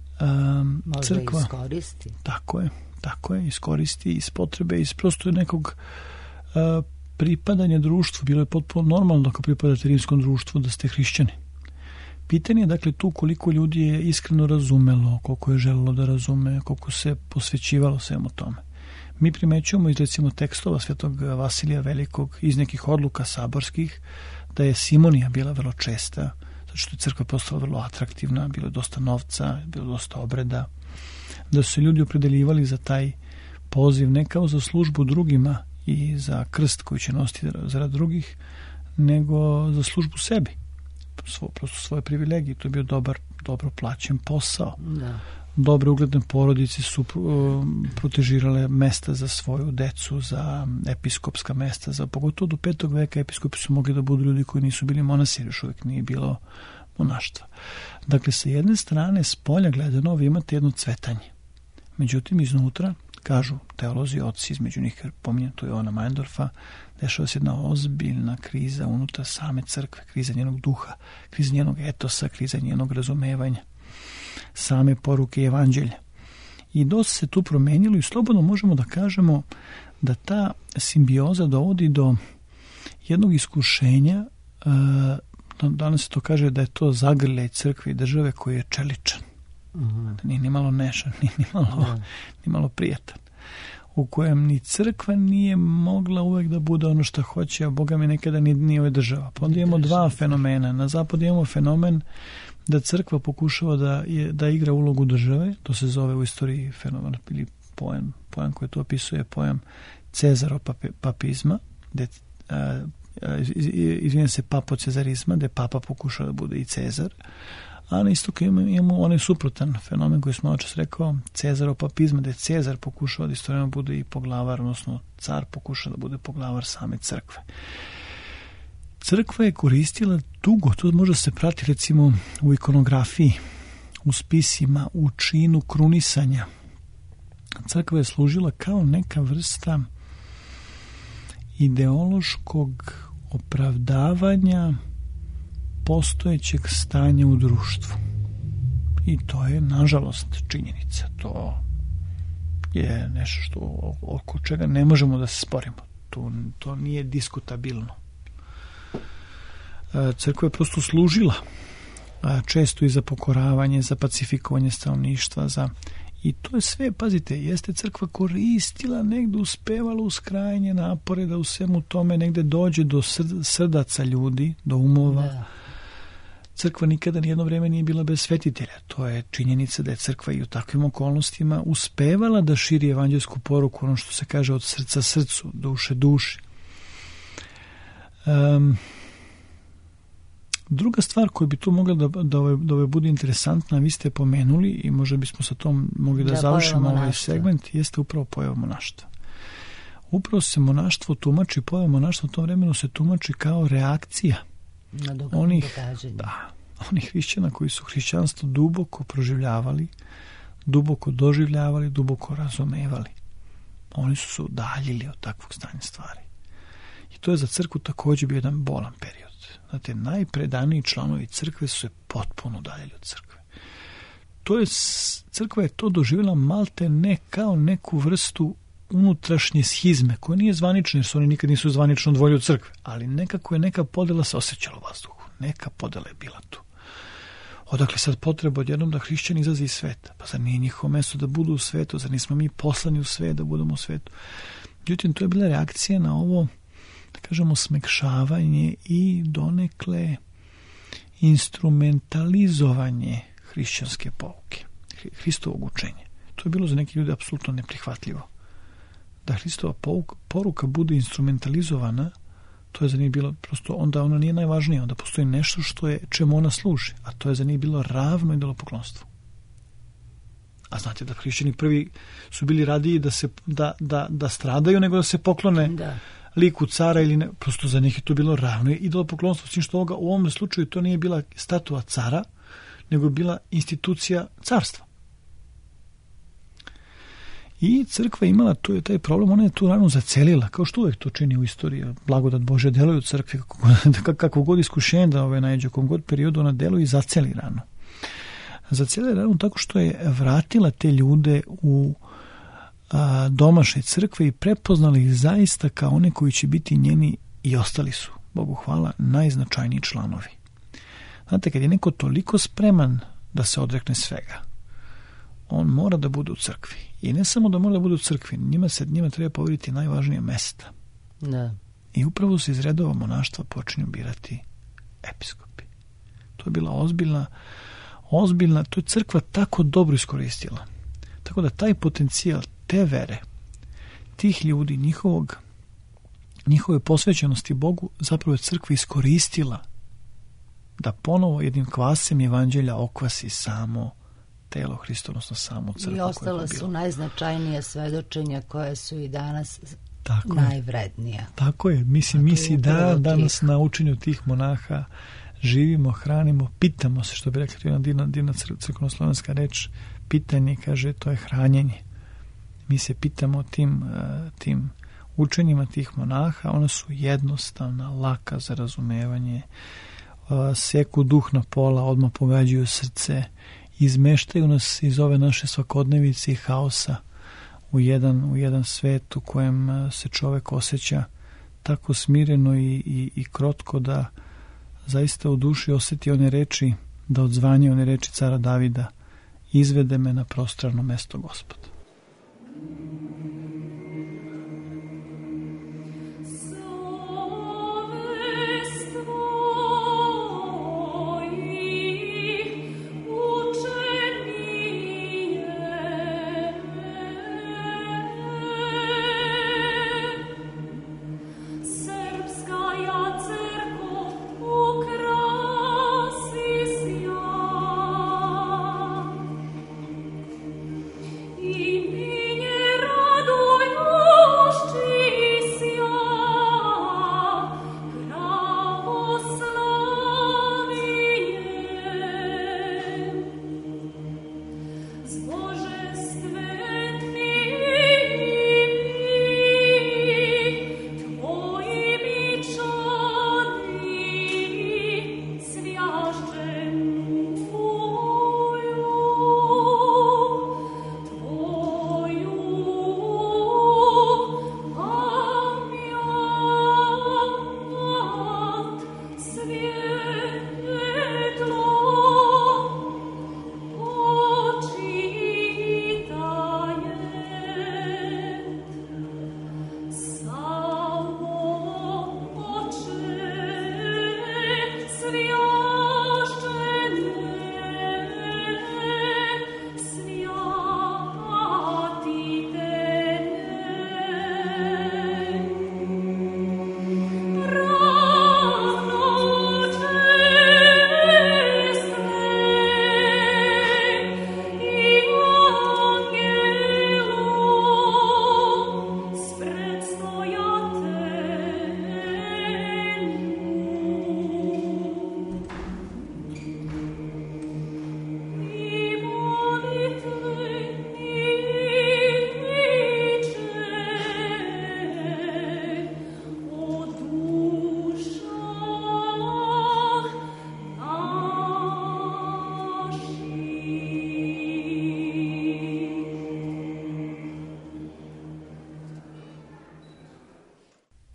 crkva iskoristi. Tako je, iskoristi iz potrebe, iz prosto nekog pripadanja društvu. Bilo je potpuno normalno da ako pripadate rimskom društvu da ste hrišćani. Pitanje je dakle tu koliko ljudi je iskreno razumelo, koliko je želelo da razume, koliko se posvećivalo svemu tome. Mi primećujemo iz recimo tekstova svetog Vasilija Velikog, iz nekih odluka saborskih, da je simonija bila vrlo česta, zato što je crkva postala vrlo atraktivna, bilo je dosta novca, bilo dosta obreda, da su se ljudi opredeljivali za taj poziv ne kao za službu drugima i za krst koji će nositi zarad drugih, nego za službu sebi, prosto svoje privilegije. To je bio dobro plaćen posao. Dobre ugledne porodice su protežirale mesta za svoju decu, za episkopska mesta, pogotovo do 5. veka episkopi su mogli da budu ljudi koji nisu bili monasiri, još uvijek nije bilo monaštva. Dakle, sa jedne strane, s polja gledano, vi imate jedno cvetanje. Međutim, iznutra, kažu teolozi, oci, između njih pominjem tu Joana Majndorfa, dešava se jedna ozbiljna kriza unutar same crkve, kriza njenog duha, kriza njenog etosa, kriza njenog razumevanja same poruke evanđelja. I dosta se tu promenilo i slobodno možemo da kažemo da ta simbioza dovodi do jednog iskušenja. Danas se to kaže da je to zagrljaj crkve i države koji je čeličan. Da nije ni malo nešan, ni malo prijatan, u kojem ni crkva nije mogla uvek da bude ono što hoće, a Boga mi nekada ni ove država. Pa onda imamo dva fenomena. Na zapadu imamo fenomen da crkva pokušava da igra ulogu države, to se zove u istoriji fenomen ili pojam koji to opisuje, pojam cezaropapizma, izvinjam se, papocezarizma, gde papa pokušava da bude i cezar, a na istoku imamo onaj suprotan fenomen koji smo očas rekao, Cezaropapizma, da je Cezar pokušao da istovremeno bude i poglavar, odnosno car pokušao da bude poglavar same crkve. Crkva je koristila dugo, to može se prati recimo u ikonografiji, u spisima, u činu krunisanja. Crkva je služila kao neka vrsta ideološkog opravdavanja postojećeg stanja u društvu. I to je, nažalost, činjenica. To je nešto što, oko čega ne možemo da se sporimo. To nije diskutabilno. Crkva je prosto služila često i za pokoravanje, za pacifikovanje stanovništva, i to je sve, pazite, jeste crkva koristila, negde uspevala uz krajnje napore da u svemu tome negde dođe do srdaca ljudi, do umova. Da. Crkva nikada nijedno vreme nije bila bez svetitelja. To je činjenica da je crkva i u takvim okolnostima uspevala da širi evanđelsku poruku, ono što se kaže od srca srcu, duše duši. Druga stvar koja bi tu mogla da bude interesantna, vi ste pomenuli i možda bismo sa tom mogli da završimo ovaj segment, jeste upravo pojava monaštva. Upravo se monaštvo tumači, pojava monaštva u tom vremenu se tumači kao reakcija onih hrišćana koji su hrišćanstvo duboko proživljavali, duboko doživljavali, duboko razumevali. Oni su se udaljili od takvog stanja stvari. I to je za crkvu također bio jedan bolan period. Znate, najpredaniji članovi crkve su se potpuno udaljili od crkve. Crkva je to doživjela malte ne kao neku vrstu unutrašnje schizme, koja nije zvanična, jer su oni nikad nisu zvanično odvojili od crkve, ali nekako je neka podela se osjećala u vazduhu. Neka podela je bila tu. Odakle sad potreba odjednom da hrišćan izazi iz sveta? Pa zar nije njihovo mesto da budu u svetu? Zar nismo mi poslani u svet da budemo u svetu? Međutim, to je bila reakcija na ovo, da kažemo, smekšavanje i donekle instrumentalizovanje hrišćanske pouke, Hristovog učenja. To je bilo za neke ljude apsolutno neprihvatljivo. Da Hristova poruka bude instrumentalizovana, to je za njih bilo prosto, onda ona nije najvažnija, onda postoji nešto čemu ona služi, a to je za njih bilo ravno idolopoklonstvo. A znate da hrišćani prvi su bili radiji da stradaju nego da se poklone liku cara ili ne, prosto za njih je to bilo ravno idolopoklonstvo, s tim što u ovom slučaju to nije bila statua cara, nego je bila institucija carstva. I crkva imala taj problem, ona je tu ranu zacelila, kao što uvijek to čini u istoriji. Blagodat Božja deluje u crkvi, kako god iskušenje da nađe, u kom god periodu ona deluje i zaceli ranu. Zaceli ranu tako što je vratila te ljude u domaše crkve i prepoznali ih zaista kao one koji će biti njeni, i ostali su, Bogu hvala, najznačajniji članovi. Znate, kad je neko toliko spreman da se odrekne svega, on mora da bude u crkvi. I ne samo da mora da bude u crkvi, njima treba poveriti najvažnije mesta. Da. I upravo se iz redova monaštva počinju birati episkopi. To je bila ozbiljna, to je crkva tako dobro iskoristila. Tako da taj potencijal, te vere, tih ljudi, njihove posvećenosti Bogu, zapravo je crkva iskoristila da ponovo jednim kvascem evanđelja okvasi samo telo Hrista, odnosno samo crkvu. I ostala su najznačajnije svedočenja koje su i danas najvrednija. Tako je. Mi danas na učenju tih monaha živimo, hranimo, pitamo se, što bi rekli, to je jedna divna crkveno-slovenska reč, pitanje, kaže, to je hranjenje. Mi se pitamo tim učenjima tih monaha, ona su jednostavna, laka za razumevanje, seku duh na pola, odmah pogađaju srce, izmeštaju nas iz ove naše svakodnevice i haosa u jedan svet u kojem se čovek osjeća tako smireno i krotko da zaista u duši osjeti one reči, da odzvanje one reči cara Davida: izvede me na prostrano mesto Gospoda. Srpska ja crkva ukrasi sjaj.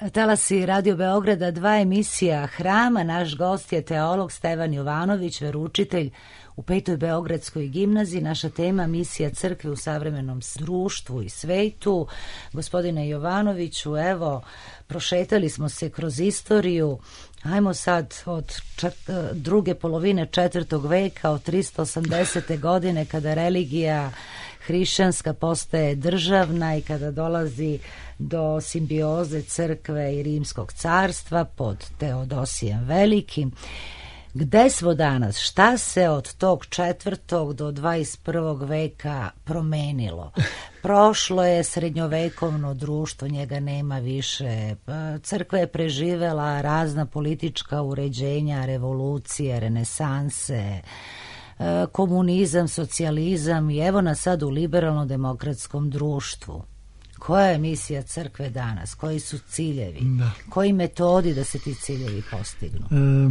Talasi Radio Beograda 2 emisija Hrama. Naš gost je teolog Stevan Jovanović, veroučitelj u 5. Beogradskoj gimnaziji. Naša tema misija crkve u savremenom društvu i svetu. Gospodine Jovanoviću, evo, prošetali smo se kroz istoriju. Ajmo sad od druge polovine 4. veka, od 380. godine, kada religija hrišćanska postaje državna i kada dolazi do simbioze crkve i rimskog carstva pod Teodosijem Velikim. Gde smo danas? Šta se od tog 4. do 21. veka promenilo? Prošlo je srednjovekovno društvo, njega nema više. Crkva je preživela razna politička uređenja, revolucije, renesanse, komunizam, socijalizam i evo nas sad u liberalno-demokratskom društvu. Koja je misija crkve danas? Koji su ciljevi? Da. Koji metodi da se ti ciljevi postignu?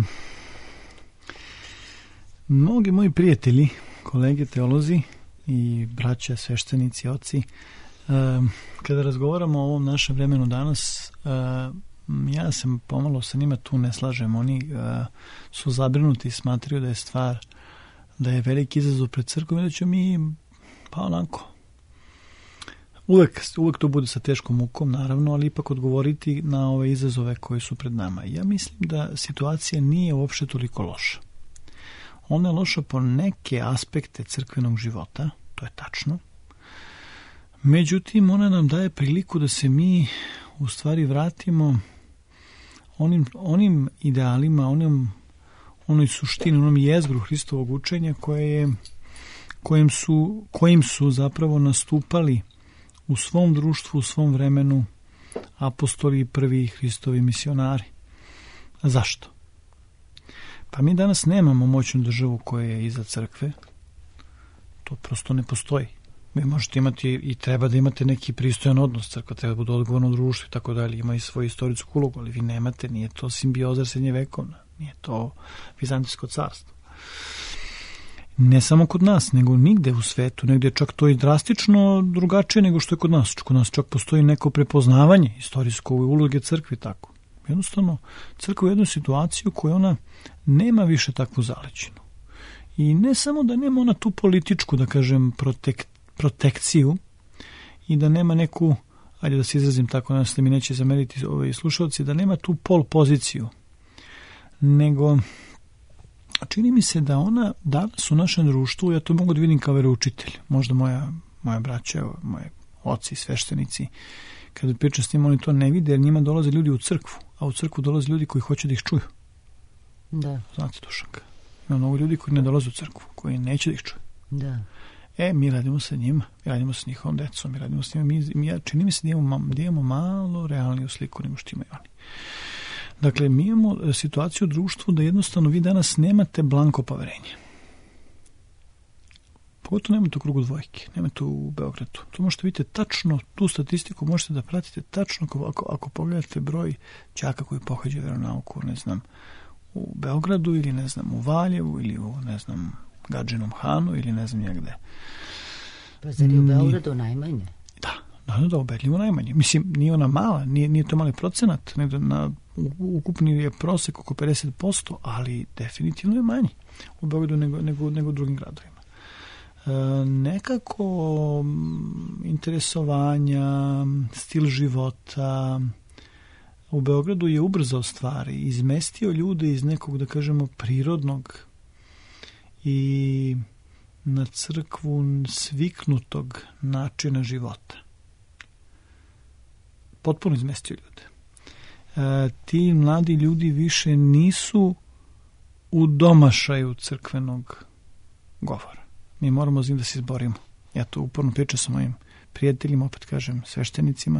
Mnogi moji prijatelji, kolege teolozi i braća, sveštenici, oci, kada razgovaramo o ovom našem vremenu danas, ja sam pomalo sa njima tu ne slažem. Oni su zabrinuti i smatraju da je stvar, da je veliki izazov pred crkvom i da ćemo mi, pa onako, uvek to bude sa teškom mukom, naravno, ali ipak odgovoriti na ove izazove koji su pred nama. Ja mislim da situacija nije uopšte toliko loša. Ona je loša po neke aspekte crkvenog života, to je tačno. Međutim, ona nam daje priliku da se mi u stvari vratimo onim idealima, onoj suštini, onom jezgru Hristovog učenja kojim su zapravo nastupali u svom društvu, u svom vremenu apostoli i prvi Hristovi misionari. A zašto? Pa mi danas nemamo moćnu državu koja je iza crkve. To prosto ne postoji. Vi možete imati i treba da imate neki pristojan odnos. Crkva treba da bude odgovorno društvo i tako dalje. Ima i svoju istorijsku ulogu, ali vi nemate. Nije to simbioza srednjevekovna. Nije to Vizantijsko carstvo. Ne samo kod nas, nego nigde u svetu. Negde čak to i drastično drugačije nego što je kod nas. Kod nas čak postoji neko prepoznavanje istorijsko uloge crkve tako. Jednostavno, crkva je u jednu situaciju koju ona nema više takvu zaleđinu. I ne samo da nema ona tu političku, da kažem, protekciju i da nema neku, ajde da se izrazim tako, da mi neće zameriti ovi slušalci, da nema tu pol poziciju, nego čini mi se da ona danas u našem društvu, ja to mogu da vidim kao veroučitelj, možda moja braća, moje oci, sveštenici, kada pričam s njima, oni to ne vide, jer njima dolaze ljudi u crkvu, a u crkvu dolaze ljudi koji hoće da ih čuju. Da. Znate, Dušanka, ima mnogo ljudi koji ne dolaze u crkvu, koji neće da ih čuju. Da. Mi radimo sa njima, radimo sa njihovom decom, mi radimo s njima, čini mi se da imamo malo realniju sliku nego što imaju oni. Dakle, mi imamo situaciju u društvu da jednostavno vi danas nemate blanko poverenje. Pogotovo nemate u krugu dvojke, nemate u Beogradu. To možete vidjeti tačno, tu statistiku možete da pratite tačno ako pogledate broj đaka koji pohađaju veronauku, ne znam, u Beogradu ili ne znam u Valjevu ili u ne znam Gadžinom Hanu ili ne znam gde. Pa zar je u Beogradu najmanje? Da, ubedljivo najmanje. Mislim, nije ona mala, nije to mali procenat, na ukupni je prosek oko 50%, ali definitivno je manji u Beogradu nego u drugim gradovima. Nekako interesovanja, stil života u Beogradu je ubrzao stvari, izmestio ljude iz nekog, da kažemo, prirodnog i na crkvu sviknutog načina života. Potpuno izmestio ljude. Ti mladi ljudi više nisu u domašaju crkvenog govora. Mi moramo z njim da se izborimo. Ja to uporno pričam sa mojim prijateljima, opet kažem, sveštenicima.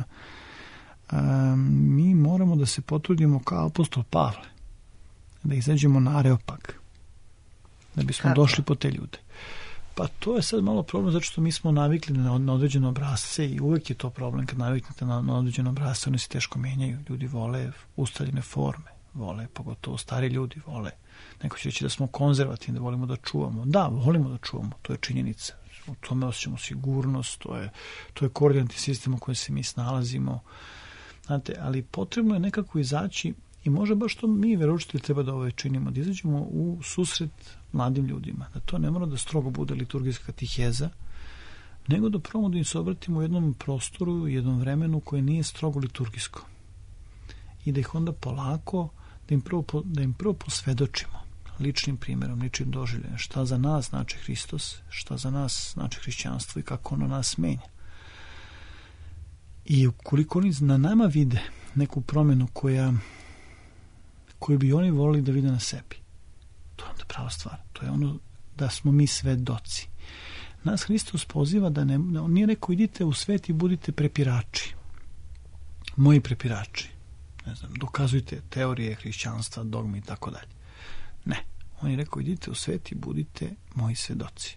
Mi moramo da se potrudimo kao apostol Pavle, da izađemo na Areopag, da bismo došli po te ljude. Pa to je sad malo problem, zato što mi smo navikli na određene obrasce i uvek je to problem kad naviknete na određene obrasce, one se teško menjaju. Ljudi vole ustaljene forme, vole, pogotovo stari ljudi vole. Neko će reći da smo konzervativni, da volimo da čuvamo. Da, volimo da čuvamo, to je činjenica. U tome osjećamo sigurnost, to je koordinatni sistem u kojem se mi snalazimo. Znate, ali potrebno je nekako izaći i možda baš to mi veroučitelji treba da ovo činimo, da izađemo u susret mladim ljudima, da to ne mora da strogo bude liturgijska katiheza, nego da probamo da im se obratimo u jednom prostoru, u jednom vremenu koje nije strogo liturgijsko. I da ih onda polako, da im prvo posvedočimo ličnim primjerom, ličnim doživljenjem, šta za nas znači Hristos, šta za nas znači hrišćanstvo i kako ono nas menja. I ukoliko oni na nama vide neku promjenu koju bi oni volili da vide na sebi, to je onda prava stvar. To je ono da smo mi svedoci. Nas Hristos poziva da on nije rekao idite u svet i budite prepirači. Moji prepirači. Ne znam, dokazujte teorije hrišćanstva, dogme i tako dalje. Ne. On je rekao idite u svet i budite moji svedoci.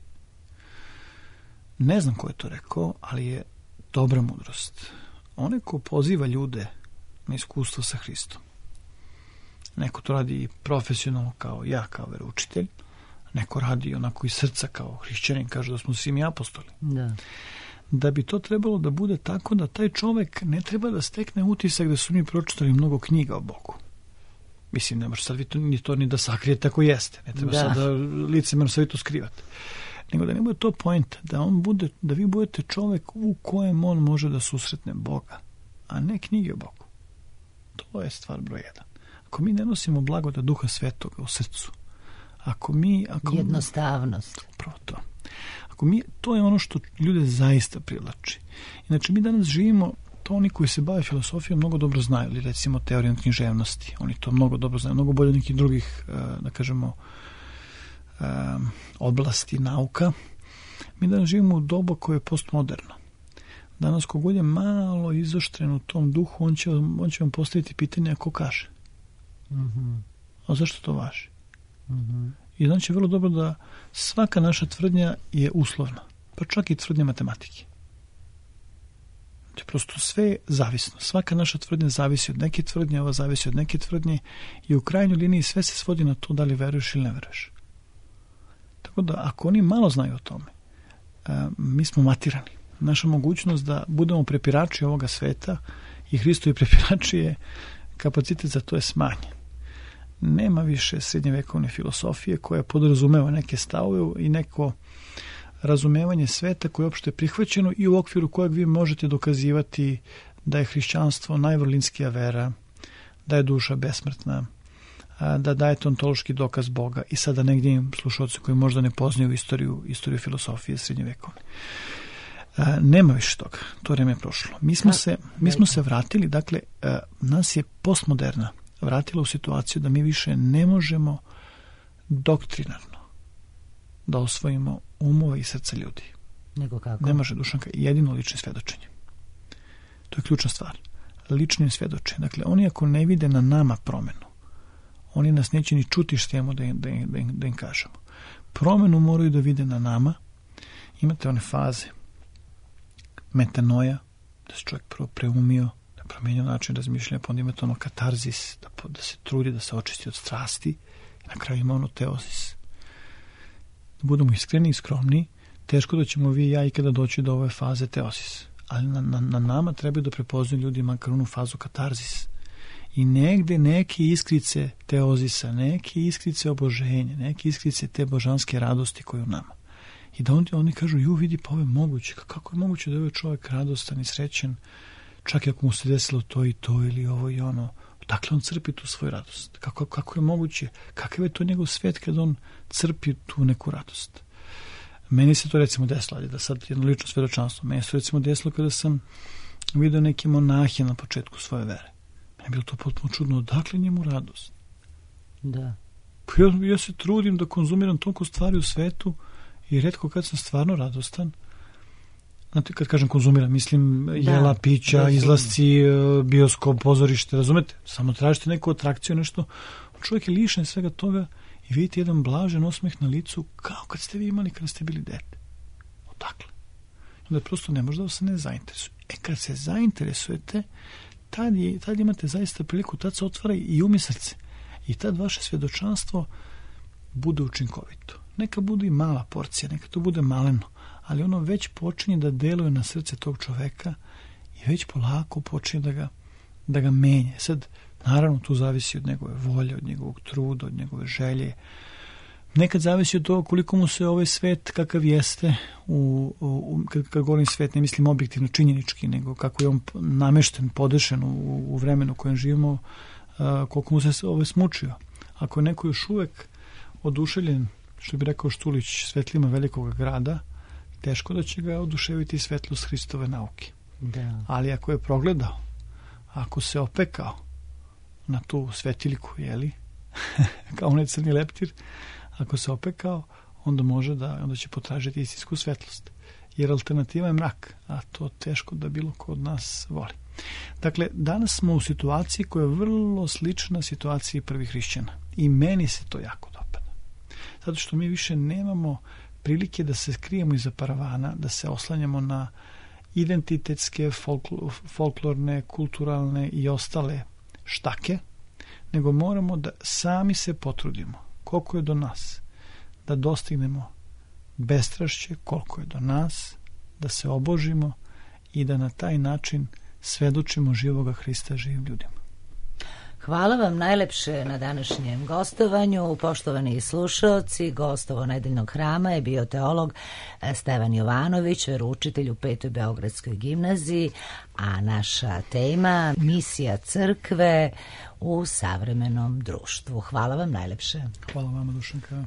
Ne znam ko je to rekao, ali je dobra mudrost. Onaj ko poziva ljude na iskustvo sa Hristom. Neko to radi profesionalno kao ja, kao veroučitelj. Neko radi onako iz srca kao hrišćanin, kaže da smo svi mi apostoli. Da bi to trebalo da bude tako da taj čovek ne treba da stekne utisak da su mi pročitali mnogo knjiga o Bogu. Mislim, ne može sad vi to ni da sakrijete ako jeste. Ne treba sad da licemerno sad vi to skrivate. Nego da ne bude to point, da vi budete čovek u kojem on može da susretne Boga, a ne knjige o Bogu. To je stvar broj 1. Ako mi ne nosimo blagodat Duha Svetoga u srcu, jednostavnost. Upravo to. To je ono što ljude zaista privlači. Inače, mi danas živimo, to oni koji se bave filosofijom mnogo dobro znaju, ili recimo teorijom književnosti. Oni to mnogo dobro znaju, mnogo bolje od nekih drugih, da kažemo, oblasti nauka. Mi danas živimo u dobu koje je postmoderno. Danas kogod je malo izoštren u tom duhu, on će vam postaviti pitanje ako kaže. A zašto to važi? I znači vrlo dobro da svaka naša tvrdnja je uslovna, pa čak i tvrdnja matematike. Znači prosto sve je zavisno. Svaka naša tvrdnja zavisi od neke tvrdnje, ova zavisi od neke tvrdnje i u krajnjoj liniji sve se svodi na to da li veruješ ili ne veruješ. Tako da ako oni malo znaju o tome, mi smo matirani. Naša mogućnost da budemo prepirači ovoga sveta i Hristovi prepirači je kapacitet za to je smanjen. Nema više srednjevekovne filosofije koja podrazumeva neke stavove i neko razumevanje sveta koje je opšte prihvaćeno i u okviru kojeg vi možete dokazivati da je hrišćanstvo najvrlinskija vera, da je duša besmrtna, da dajete ontološki dokaz Boga i sada negdje im slušalci koji možda ne poznaju istoriju filosofije srednjevekovne. Nema više toga. To vreme je prošlo. Mi smo se vratili, dakle, nas je postmoderna vratila u situaciju da mi više ne možemo doktrinarno da osvojimo umove i srca ljudi. Nego kako? Ne može, Dušanka, jedino lično svjedočenje. To je ključna stvar. Ličnim svjedočenjem. Dakle, oni ako ne vide na nama promjenu, oni nas neće ni čuti što imamo da im kažemo. Promjenu moraju da vide na nama. Imate one faze metanoja, da se čovjek prvo preumio, da promijenio način razmišljanja, pa onda imate ono katarzis, da se trudi, da se očisti od strasti i na kraju ima ono teozis. Da budemo iskreni i skromni, teško da ćemo vi i ja ikada doći do ove faze teozis. Ali na nama treba da prepoznaju ljudi makar onu fazu katarzis. I negde neke iskrice teozisa, neke iskrice oboženja, neke iskrice te božanske radosti koje u nama. I da oni kažu, vidi, pa ovo je moguće. Kako je moguće da je ovaj čovjek radostan i srećen, čak i ako mu se desilo to i to ili ovo i ono. Dakle, on crpi tu svoju radost. Kako je moguće? Kakav je to njegov svet kad on crpi tu neku radost? Meni se to recimo desilo, da sad jedno lično svjedočanstvo. Meni se recimo desilo kada sam vidio neke monahe na početku svoje vere. Meni je bilo to potpuno čudno. Odakle njemu radost? Da. Ja se trudim da konzumiram toliko stvari u svetu i retko kad sam stvarno radostan. Znate, kad kažem konzumiram, mislim jela, pića, izlasci, bioskop, pozorište, razumete? Samo tražite neku atrakciju, nešto. Čovjek je lišen svega toga i vidite jedan blažen osmeh na licu kao kad ste vi imali kada ste bili dete. Odakle? Onda prosto ne može da se ne zainteresuje. Kad se zainteresujete, tad imate zaista priliku, tad se otvara i umi srce. I tad vaše svjedočanstvo bude učinkovito. Neka bude i mala porcija, neka to bude maleno, ali ono već počinje da deluje na srce tog čoveka i već polako počinje da ga menja. Sad, naravno, tu zavisi od njegove volje, od njegovog truda, od njegove želje. Nekad zavisi od toga koliko mu se ovaj svet kakav jeste, kad govorim svet, ne mislim objektivno činjenički, nego kako je on namešten, podešen u vremenu u kojem živimo, koliko mu se ovaj smučio. Ako je neko još uvek oduševljen, što bi rekao Štulić, svetlima velikog grada, teško da će ga oduševiti svetlost Hristove nauke. Da. Ali ako je progledao, ako se opekao na tu svetiljku, jeli, kao onaj crni leptir, ako se opekao, onda će potražiti istinsku svetlost. Jer alternativa je mrak, a to teško da bilo ko od nas voli. Dakle, danas smo u situaciji koja je vrlo slična situaciji prvih hrišćana. I meni se to jako dopada. Zato što mi više nemamo prilike da se krijemo iza paravana, da se oslanjamo na identitetske, folklorne, kulturalne i ostale štake, nego moramo da sami se potrudimo koliko je do nas da dostignemo bestrašće, koliko je do nas da se obožimo i da na taj način svedočimo živoga Hrista živim ljudima. Hvala vam najlepše na današnjem gostovanju. Poštovani slušaoci, gost ovo nedeljnog hrama je bio teolog Stevan Jovanović, veroučitelj u 5. Beogradskoj gimnaziji, a naša tema misija crkve u savremenom društvu. Hvala vam najlepše. Hvala vama, Dušanka.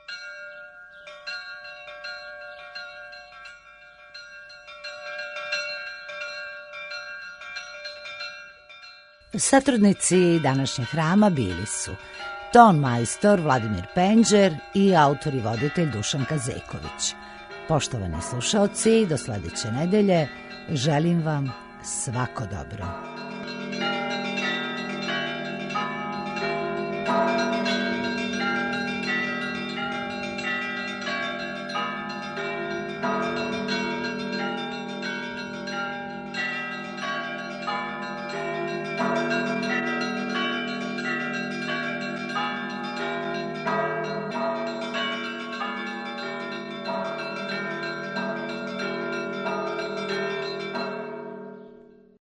Satrudnici današnjeg hrama bili su ton majstor Vladimir Penđer i autor i voditelj Dušanka Zeković. Poštovani slušaoci, do sledeće nedelje želim vam svako dobro.